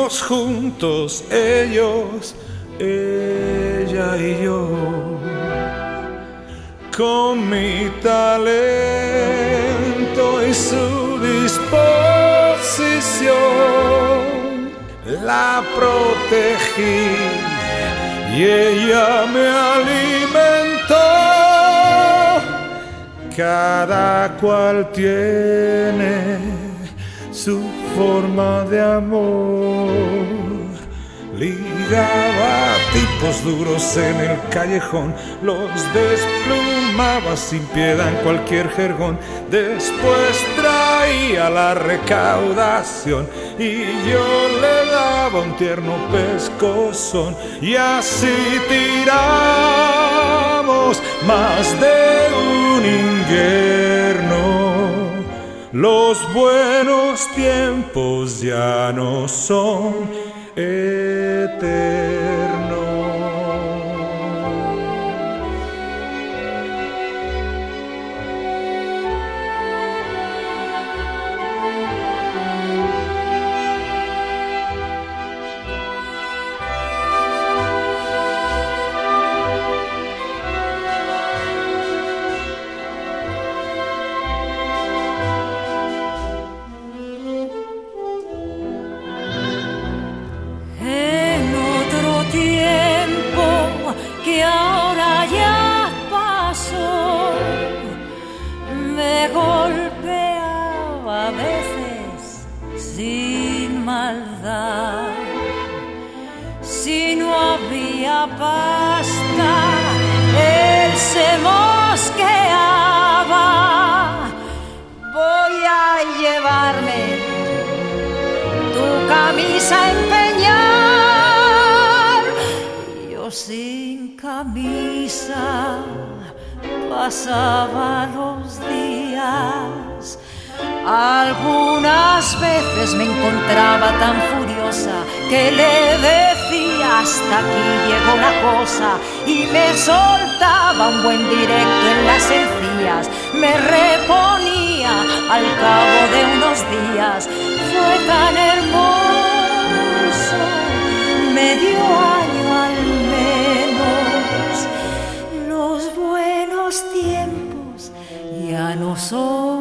Vivimos juntos, ellos, ella y yo, con mi talento y su disposición. La protegí y ella me alimentó. Cada cual tiene su forma de amor. Ligaba tipos duros en el callejón, los desplumaba sin piedad en cualquier jergón. Después traía la recaudación y yo le daba un tierno pescozón. Y así tiramos más de un invierno. Los buenos tiempos ya no son eternos. Que ahora ya pasó, me golpeaba a veces sin maldad. Si no había pasta, él se mosqueaba. Voy a llevarme tu camisa a empeñar. Yo sin camisa pasaba los días. Algunas veces me encontraba tan furiosa que le decía: hasta aquí llegó la cosa, y me soltaba un buen directo en las encías. Me reponía al cabo de unos días. Fue tan hermoso, medio año al menos. Los buenos tiempos ya no son